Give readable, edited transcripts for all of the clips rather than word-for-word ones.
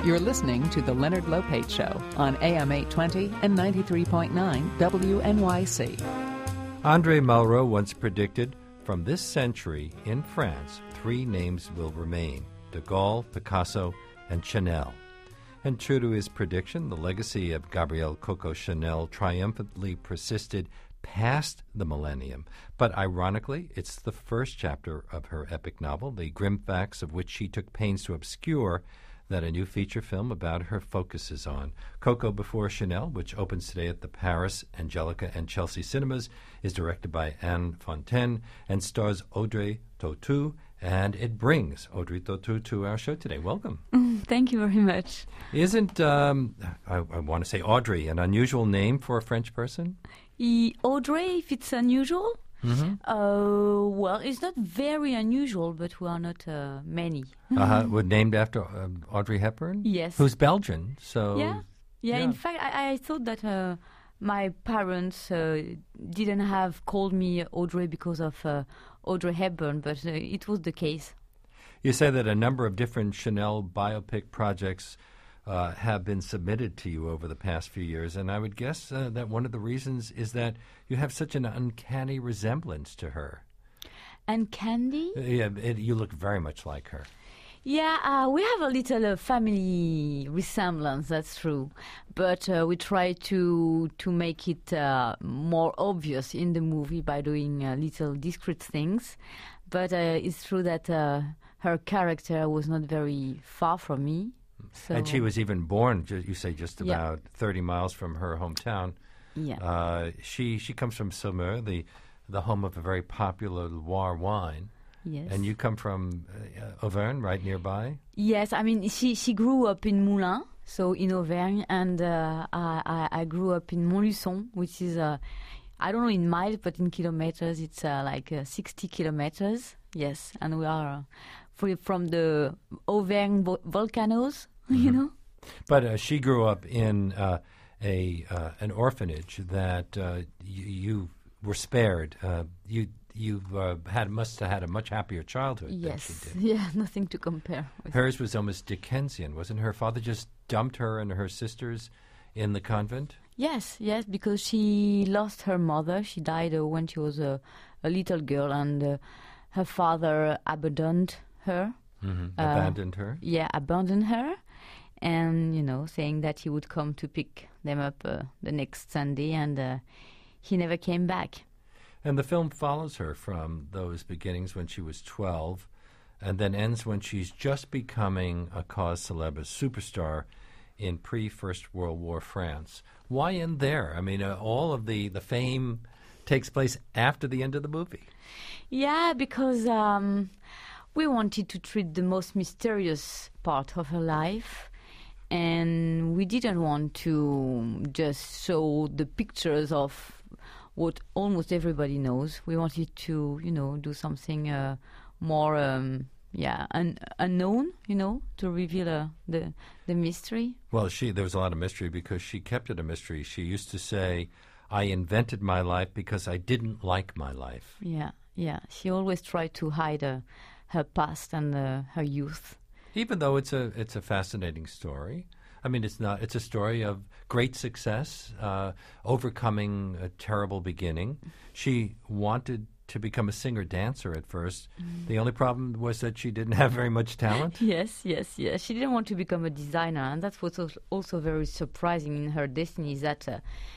You're listening to The Leonard Lopate Show on AM 820 and 93.9 WNYC. André Malraux once predicted, from this century in France, 3 names will remain: de Gaulle, Picasso, and Chanel. And true to his prediction, the legacy of Gabrielle Coco Chanel triumphantly persisted past the millennium. But ironically, it's the first chapter of her epic novel, the grim facts of which she took pains to obscure, that a new feature film about her focuses on. Coco Before Chanel, which opens today at the Paris, Angelica, and Chelsea cinemas, is directed by Anne Fontaine and stars Audrey Tautou, and it brings Audrey Tautou to our show today. Welcome. Thank you very much. Isn't, I want to say Audrey, an unusual name for a French person? Audrey, if it's unusual? Mm-hmm. Well, it's not very unusual, but we are not many. We're named after Audrey Hepburn? Yes. Who's Belgian, so... Yeah. In fact, I thought that my parents didn't have called me Audrey because of Audrey Hepburn, but it was the case. You say that a number of different Chanel biopic projects have been submitted to you over the past few years, and I would guess that one of the reasons is that you have such an uncanny resemblance to her. Uncanny? Yeah, you look very much like her. Yeah, we have a little family resemblance, that's true. But we try to make it more obvious in the movie by doing little discreet things. But it's true that her character was not very far from me. So. And she was even born, you say, just about 30 miles from her hometown. Yeah. She comes from Saumur, the home of a very popular Loire wine. Yes. And you come from Auvergne, right nearby? Yes, I mean, she grew up in Moulins, so in Auvergne, and I grew up in Montluçon, which is, I don't know in miles, but in kilometers, it's like 60 kilometers. Yes, and we are from the Auvergne volcanoes, you know. But she grew up in an orphanage that you were spared. You must have had a much happier childhood than she did. Yeah, nothing to compare with. Hers was almost Dickensian, wasn't her father just dumped her and her sisters in the convent? Yes, because she lost her mother. She died when she was a little girl, and her father abandoned her. Mm-hmm. Abandoned her? Yeah, abandoned her, and, saying that he would come to pick them up the next Sunday, and he never came back. And the film follows her from those beginnings when she was 12 and then ends when she's just becoming a cause célèbre, superstar in pre-First World War France. Why end there? I mean, all of the fame takes place after the end of the movie. Yeah, because we wanted to treat the most mysterious part of her life, and we didn't want to just show the pictures of what almost everybody knows. We wanted to, do something more, unknown, to reveal the mystery. Well, there was a lot of mystery because she kept it a mystery. She used to say, I invented my life because I didn't like my life. Yeah. She always tried to hide her past and her youth. Even though it's a fascinating story. I mean, it's a story of great success, overcoming a terrible beginning. She wanted to become a singer-dancer at first. The only problem was that she didn't have very much talent. Yes. She didn't want to become a designer, and that's what's also very surprising in her destiny, is that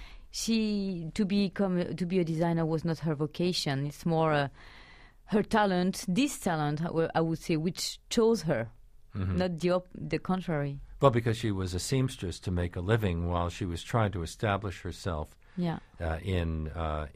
to be a designer was not her vocation. It's more her talent, this talent, I would say, which chose her, not the contrary. Well, because she was a seamstress to make a living while she was trying to establish herself in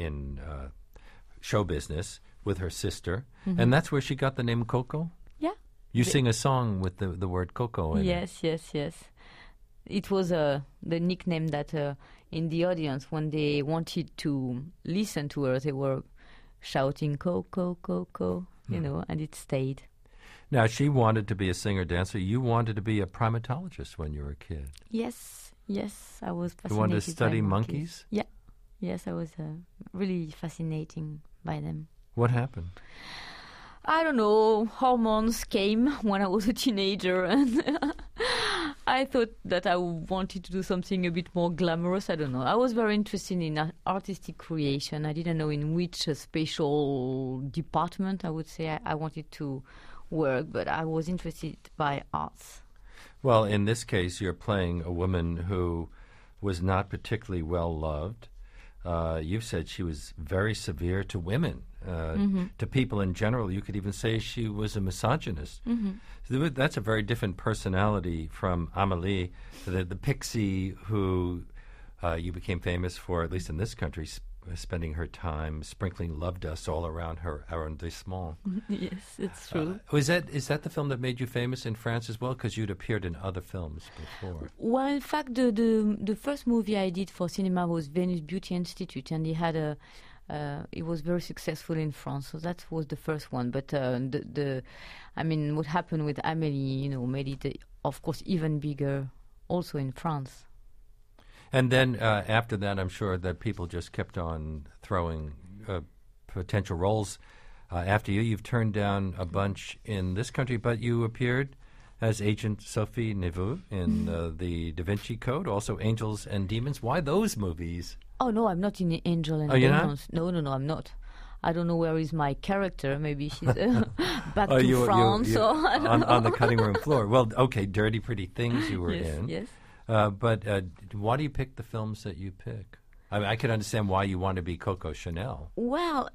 show business with her sister. Mm-hmm. And that's where she got the name Coco? Yeah. You sing a song with the word Coco in it. Yes. It was the nickname that in the audience, when they wanted to listen to her, they were shouting Coco, Coco, and it stayed. Now, she wanted to be a singer-dancer. You wanted to be a primatologist when you were a kid. Yes, I was fascinated. You wanted to study monkeys? Yeah. Yes, I was really fascinating by them. What happened? I don't know. Hormones came when I was a teenager, and I thought that I wanted to do something a bit more glamorous. I don't know. I was very interested in artistic creation. I didn't know in which special department I would say I wanted to work, but I was interested by arts. Well, in this case, you're playing a woman who was not particularly well loved. You've said she was very severe to women, to people in general. You could even say she was a misogynist. So that's a very different personality from Amélie, the pixie who you became famous for, at least in this country, spending her time sprinkling love dust all around her arrondissement. Yes, it's true. Is that the film that made you famous in France as well? Because you'd appeared in other films before. Well, in fact, the first movie I did for cinema was Venice Beauty Institute, and it was very successful in France. So that was the first one. But what happened with Amélie, made it, of course, even bigger, also in France. And then after that, I'm sure that people just kept on throwing potential roles after you. You've turned down a bunch in this country, but you appeared as Agent Sophie Neveu in the Da Vinci Code, also Angels and Demons. Why those movies? Oh, no, I'm not in Angel and Demons. No, I'm not. I don't know where is my character. Maybe she's back to France. On the cutting room floor. Well, okay, Dirty Pretty Things you were in. Yes. But why do you pick the films that you pick? I mean, I can understand why you want to be Coco Chanel. Well,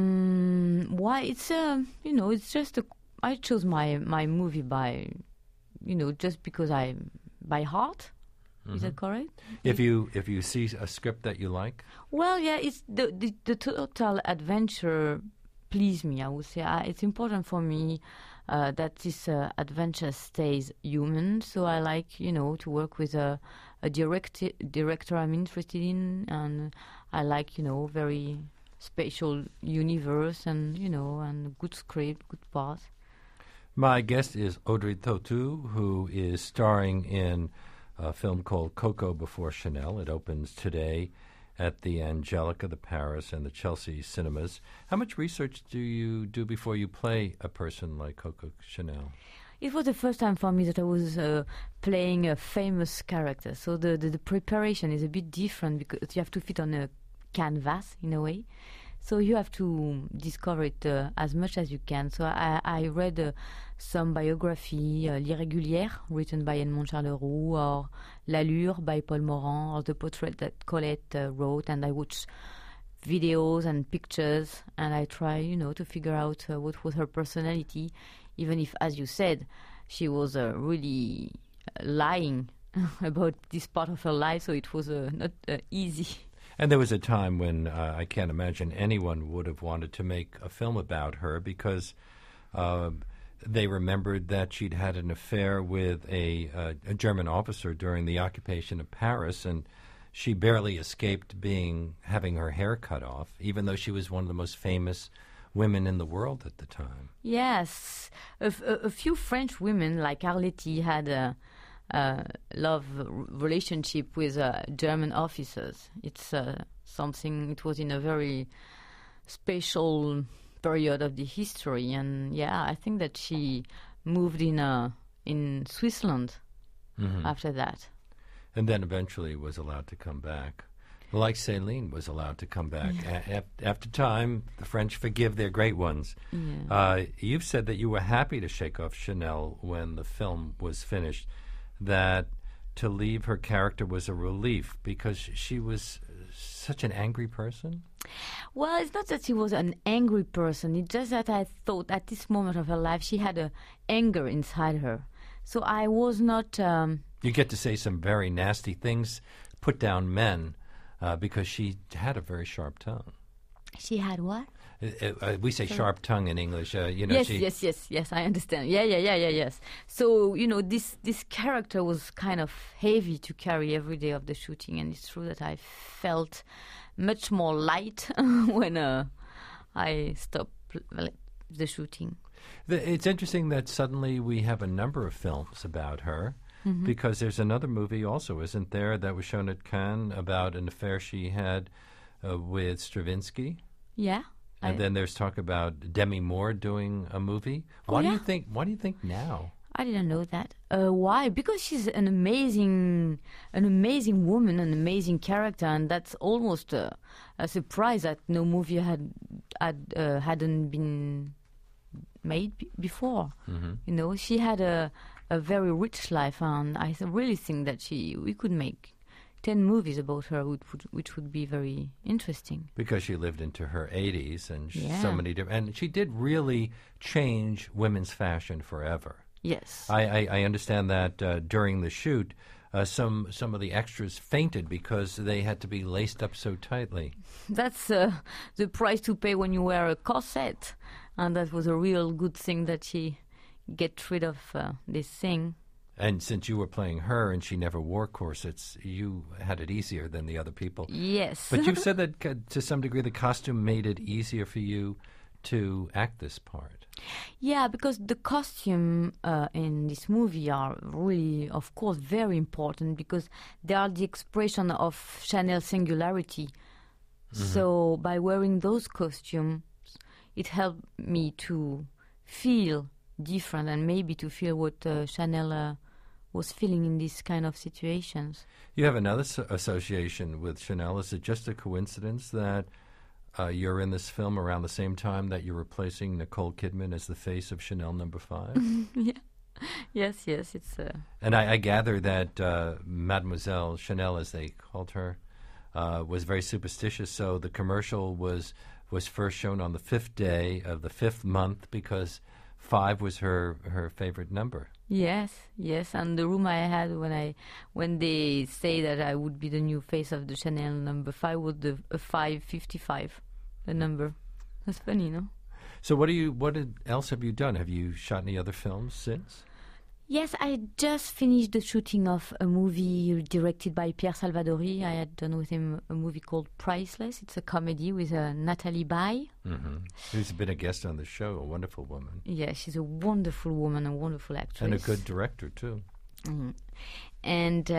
why it's it's just I chose my movie by, just because by heart. Is that correct? If you see a script that you like. Well, yeah, it's the total adventure please me. I would say it's important for me that this adventure stays human. So I like, to work with a director I'm interested in, and I like, very spatial universe and, and good script, good part. My guest is Audrey Tautou, who is starring in a film called Coco Before Chanel. It opens today at the Angelica, the Paris, and the Chelsea cinemas. How much research do you do before you play a person like Coco Chanel? It was the first time for me that I was playing a famous character. So the preparation is a bit different because you have to fit on a canvas in a way. So you have to discover it as much as you can. So I read some biography, L'Irrégulière, written by Edmond Charleroux, or L'Allure by Paul Morand, or the portrait that Colette wrote. And I watched videos and pictures, and I try, to figure out what was her personality, even if, as you said, she was really lying about this part of her life, so it was not easy. And there was a time when I can't imagine anyone would have wanted to make a film about her because they remembered that she'd had an affair with a German officer during the occupation of Paris, and she barely escaped having her hair cut off, even though she was one of the most famous women in the world at the time. Yes. A few French women, like Arletty, had a love relationship with German officers. It's something, it was in a very special period of the history, and I think that she moved in Switzerland after that. And then eventually was allowed to come back. Like Céline was allowed to come back. After time, the French forgive their great ones. Yeah. You've said that you were happy to shake off Chanel when the film was finished, that to leave her character was a relief because she was such an angry person? Well, it's not that she was an angry person. It's just that I thought at this moment of her life she had an anger inside her. So I was not... You get to say some very nasty things, put down men, because she had a very sharp tongue. She had what? We say sharp tongue in English. Yes, I understand. Yes. So, this character was kind of heavy to carry every day of the shooting, and it's true that I felt much more light when I stopped the shooting. It's interesting that suddenly we have a number of films about her. Because there's another movie also, isn't there, that was shown at Cannes about an affair she had with Stravinsky? Yeah. And then there's talk about Demi Moore doing a movie. Why do you think now? I didn't know that. Why? Because she's an amazing woman, an amazing character, and that's almost a surprise that no movie hadn't been made before. Mm-hmm. You know, she had a very rich life, and I really think that we could make 10 movies about her, which would be very interesting. Because she lived into her 80s, and Yeah. so many different, and she did really change women's fashion forever. Yes. I understand that during the shoot, some of the extras fainted because they had to be laced up so tightly. That's the price to pay when you wear a corset, and that was a real good thing that she get rid of this thing. And since you were playing her and she never wore corsets, you had it easier than the other people. Yes. But you said that to some degree the costume made it easier for you to act this part. Yeah, because the costume in this movie are really, of course, very important because they are the expression of Chanel's singularity. Mm-hmm. So by wearing those costumes, it helped me to feel different and maybe to feel what Chanel was feeling in these kind of situations. You have another association with Chanel. Is it just a coincidence that you're in this film around the same time that you're replacing Nicole Kidman as the face of Chanel No. 5? Yeah. Yes, it's... And I gather that Mademoiselle Chanel, as they called her, was very superstitious, so the commercial was first shown on the 5th day of the 5th month because 5 was her favorite number. Yes, and the room I had when they say that I would be the new face of the Chanel No. 5 was a 555, the number. That's funny, no? So what else have you done? Have you shot any other films since? Yes, I just finished the shooting of a movie directed by Pierre Salvadori. I had done with him a movie called Priceless. It's a comedy with Natalie Baye. Mm-hmm. Who's been a guest on the show, a wonderful woman. Yeah, she's a wonderful woman, a wonderful actress. And a good director, too. Mm-hmm. And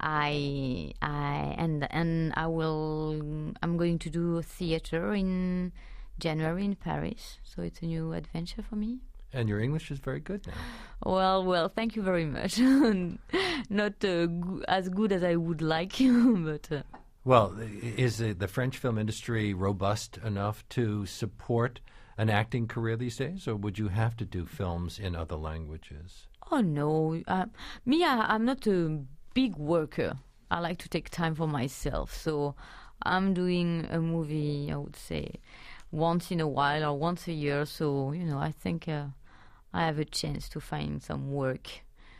I'm going to do a theater in January in Paris. So it's a new adventure for me. And your English is very good now. Well, thank you very much. Not as good as I would like, but... Well, is the French film industry robust enough to support an acting career these days, or would you have to do films in other languages? Oh, no. I'm not a big worker. I like to take time for myself. So I'm doing a movie, I would say, once in a while or once a year. So, I think I have a chance to find some work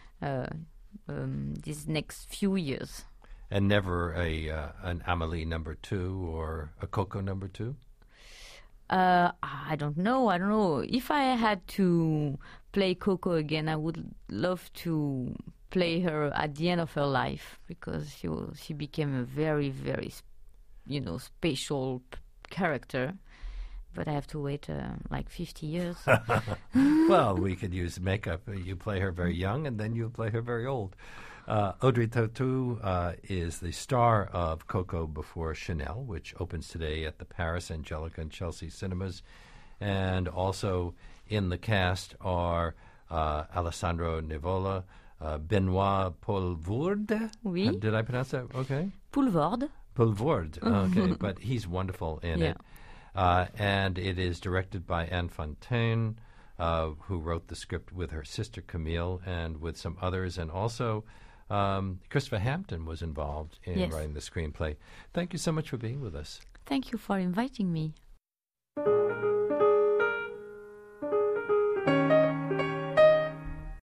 these next few years. And never an Amélie No. 2 or a Coco No. 2? I don't know. If I had to play Coco again, I would love to play her at the end of her life because she became a very, very, special character. But I have to wait like 50 years. Well, we could use makeup. You play her very young, and then you play her very old. Audrey Tautou is the star of Coco Before Chanel, which opens today at the Paris, Angelica, and Chelsea cinemas. And also in the cast are Alessandro Nivola, Benoit Poelvoorde. Oui. Did I pronounce that okay? Poelvoorde. Poelvoorde, okay. But he's wonderful in it. And it is directed by Anne Fontaine, who wrote the script with her sister Camille and with some others. And also Christopher Hampton was involved in writing the screenplay. Thank you so much for being with us. Thank you for inviting me.